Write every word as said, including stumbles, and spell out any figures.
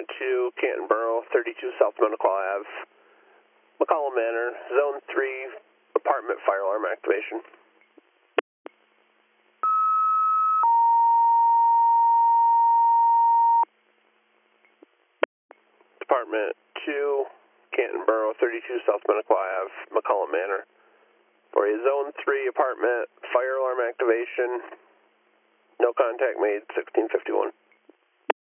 Department two, Canton Borough, thirty-two South Menaclaw Ave, McCollum Manor, Zone three, apartment fire alarm activation. Department two, Canton Borough, thirty-two South Menaclaw Ave, McCollum Manor. For a Zone three apartment fire alarm activation, no contact made, sixteen fifty-one.